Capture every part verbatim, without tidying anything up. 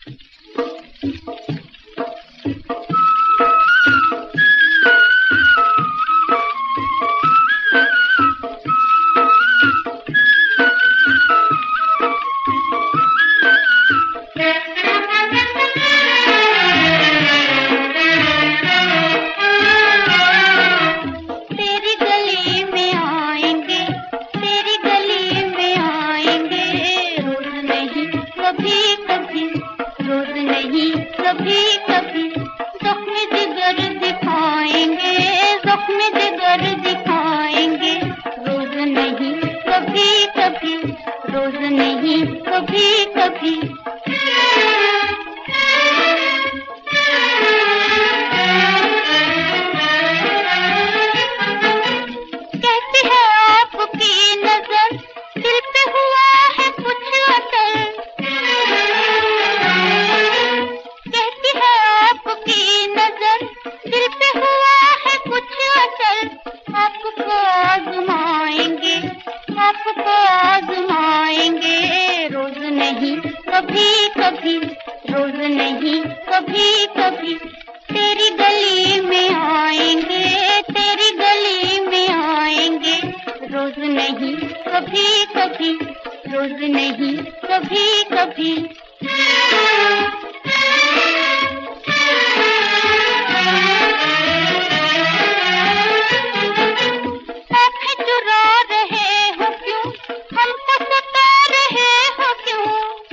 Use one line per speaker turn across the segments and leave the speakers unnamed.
कभी कभी ज़ख्म जिगर दिखाएंगे, ज़ख्म जिगर दिखाएंगे। रोज नहीं कभी कभी, रोज नहीं कभी कभी। कहती है आपकी नजर दिल पे हुआ है कुछ असर, कहती है आपकी नजर दिल पे हुआ है कुछ असर। आपको आजमाएंगे, आपको आजमाएंगे। रोज नहीं कभी कभी, रोज नहीं कभी कभी। तेरी गली में आएंगे, तेरी गली में आएंगे। रोज नहीं कभी कभी, रोज नहीं कभी कभी। आँखें चुरा रहे हो क्यों, हमको सता रहे हो क्यों?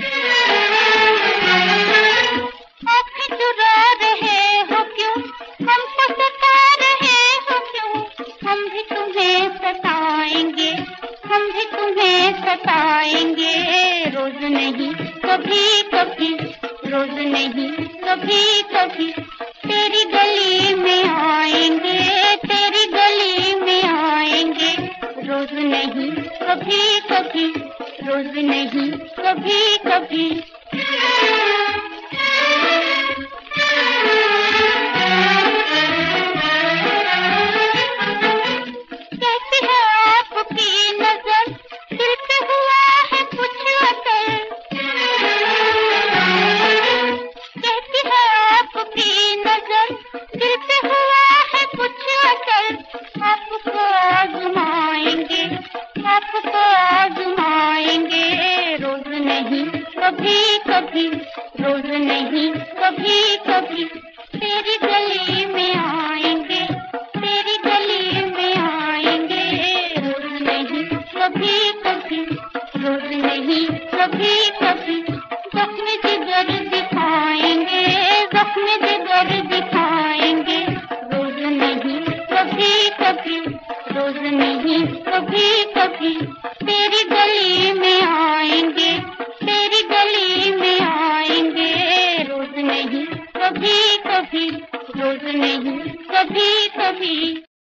आँखें चुरा रहे हो क्यों, हमको सता रहे हो क्यों? हम भी तुम्हें सताएंगे, हम भी तुम्हें सताएंगे। रोज नहीं कभी कभी, रोज नहीं कभी कभी। तेरी गली में आएंगे, तेरी गली में आएंगे। रोज नहीं कभी कभी, रोज नहीं कभी कभी। कैसी है आपकी नजर दिल पे हुआ है कुछ असर, कहती है आपकी नजर दिल पे हुआ है कुछ असर। आपको आजमाएंगे, आपको आजमाएंगे। रोज नहीं कभी कभी, रोज नहीं कभी कभी। तेरी गली में आएंगे, तेरी गली में आएंगे। रोज नहीं कभी कभी, रोज नहीं कभी कभी। ज़ख्म जिगर दिखाएंगे, ज़ख्म जिगर दिखाएंगे। रोज नहीं कभी कभी, रोज नहीं कभी कभी। तेरी गली में आएंगे, तेरी गली में आएंगे। रोज नहीं कभी कभी, रोज नहीं कभी कभी।